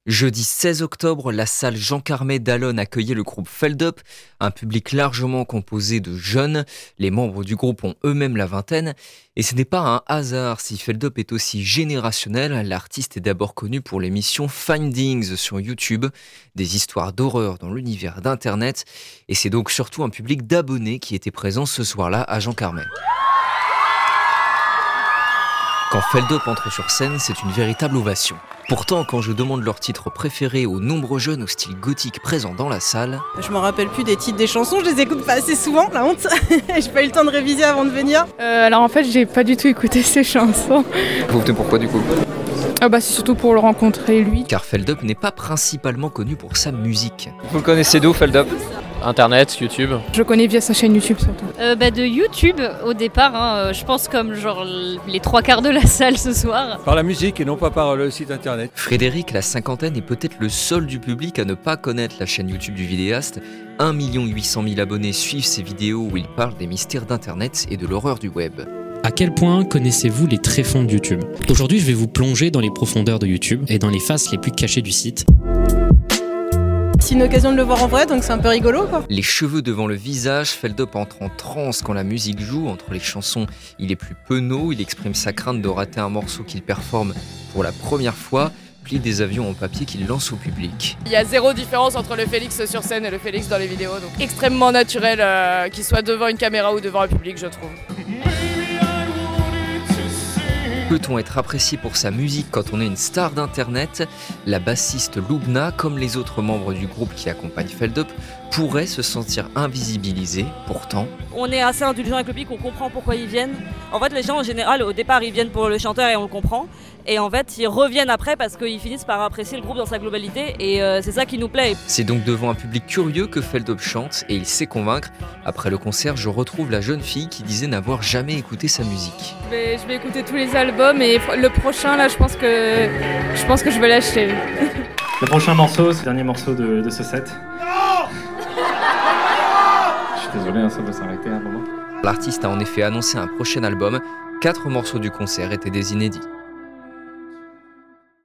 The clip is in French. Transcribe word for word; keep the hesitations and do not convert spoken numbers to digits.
Jeudi seize octobre, la salle Jean Carmet d'Allonnes accueillait le groupe Feldup, un public largement composé de jeunes. Les membres du groupe ont eux-mêmes la vingtaine. Et ce n'est pas un hasard si Feldup est aussi générationnel. L'artiste est d'abord connu pour l'émission Findings sur YouTube, des histoires d'horreur dans l'univers d'Internet. Et c'est donc surtout un public d'abonnés qui était présent ce soir-là à Jean Carmet. Quand Feldup entre sur scène, c'est une véritable ovation. Pourtant, quand je demande leur titre préféré aux nombreux jeunes au style gothique présents dans la salle... Je me rappelle plus des titres des chansons, je les écoute pas assez souvent, la honte. J'ai pas eu le temps de réviser avant de venir. Euh, alors en fait, j'ai pas du tout écouté ces chansons. Vous votez pourquoi du coup ? Ah bah c'est surtout pour le rencontrer lui. Car Feldup n'est pas principalement connu pour sa musique. Vous le connaissez d'où, Feldup ? Internet, YouTube. Je connais via sa chaîne YouTube surtout. Euh, bah de YouTube au départ, hein, je pense comme genre les trois quarts de la salle ce soir. Par la musique et non pas par le site internet. Frédéric, la cinquantaine, est peut-être le seul du public à ne pas connaître la chaîne YouTube du vidéaste. un million huit cent mille abonnés suivent ses vidéos où il parle des mystères d'internet et de l'horreur du web. À quel point connaissez-vous les tréfonds de YouTube ? Aujourd'hui, je vais vous plonger dans les profondeurs de YouTube et dans les faces les plus cachées du site. C'est une occasion de le voir en vrai, donc c'est un peu rigolo, quoi. Les cheveux devant le visage, Feldup entre en transe quand la musique joue. Entre les chansons, il est plus penaud, il exprime sa crainte de rater un morceau qu'il performe pour la première fois, plie des avions en papier qu'il lance au public. Il y a zéro différence entre le Félix sur scène et le Félix dans les vidéos, donc extrêmement naturel euh, qu'il soit devant une caméra ou devant un public, je trouve. Peut-on être apprécié pour sa musique quand on est une star d'internet ? La bassiste Lubna, comme les autres membres du groupe qui accompagnent Feldup, pourrait se sentir invisibilisée. Pourtant, on est assez indulgent avec le public, on comprend pourquoi ils viennent. En fait, les gens en général, au départ, ils viennent pour le chanteur et on le comprend. Et en fait, ils reviennent après parce qu'ils finissent par apprécier le groupe dans sa globalité et euh, c'est ça qui nous plaît. C'est donc devant un public curieux que Feldup chante et il sait convaincre. Après le concert, je retrouve la jeune fille qui disait n'avoir jamais écouté sa musique. Je vais, je vais écouter tous les albums et le prochain, là, je pense que je, pense que je vais l'acheter. Le prochain morceau, c'est le dernier morceau de, de ce set. Je suis désolé, hein, ça doit s'arrêter à un moment. L'artiste a en effet annoncé un prochain album. Quatre morceaux du concert étaient des inédits.